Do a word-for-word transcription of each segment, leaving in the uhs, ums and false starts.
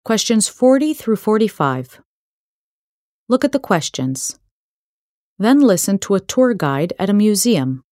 Questions forty through forty-five. Look at the questions. Then listen to a tour guide at a museum.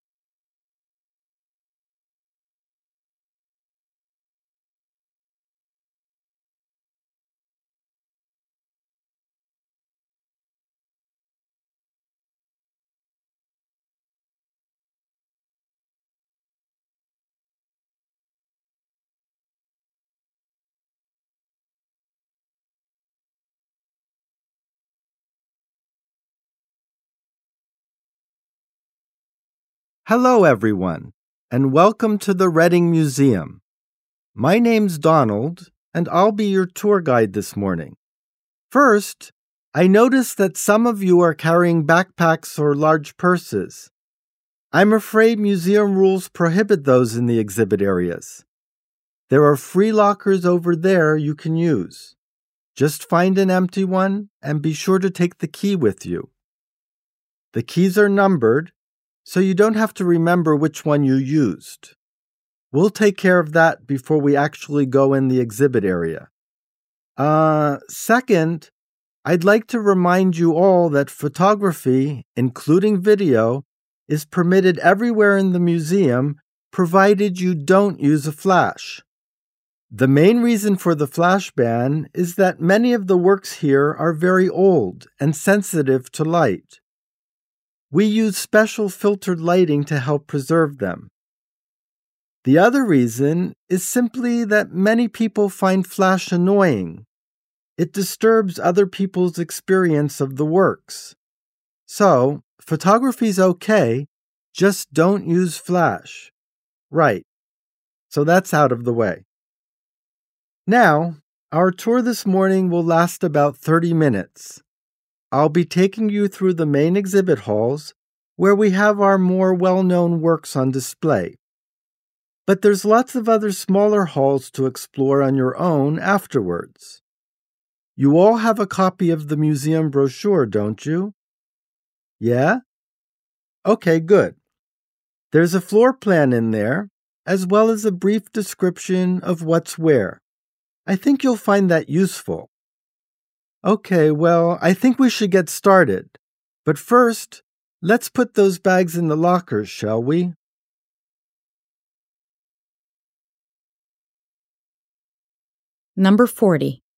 Hello, everyone, and welcome to the Reading Museum. My name's Donald, and I'll be your tour guide this morning. First, I noticed that some of you are carrying backpacks or large purses. I'm afraid museum rules prohibit those in the exhibit areas. There are free lockers over there you can use. Just find an empty one and be sure to take the key with you. The keys are numbered, so you don't have to remember which one you used. We'll take care of that before we actually go in the exhibit area. Uh, second, I'd like to remind you all that photography, including video, is permitted everywhere in the museum, provided you don't use a flash. The main reason for the flash ban is that many of the works here are very old and sensitive to light. We use special filtered lighting to help preserve them. The other reason is simply that many people find flash annoying. It disturbs other people's experience of the works. So, photography's okay, just don't use flash. Right. So that's out of the way. Now, our tour this morning will last about thirty minutes. I'll be taking you through the main exhibit halls, where we have our more well-known works on display. But there's lots of other smaller halls to explore on your own afterwards. You all have a copy of the museum brochure, don't you? Yeah? Okay, good. There's a floor plan in there, as well as a brief description of what's where. I think you'll find that useful. Okay, well, I think we should get started. But first, let's put those bags in the lockers, shall we? Number forty.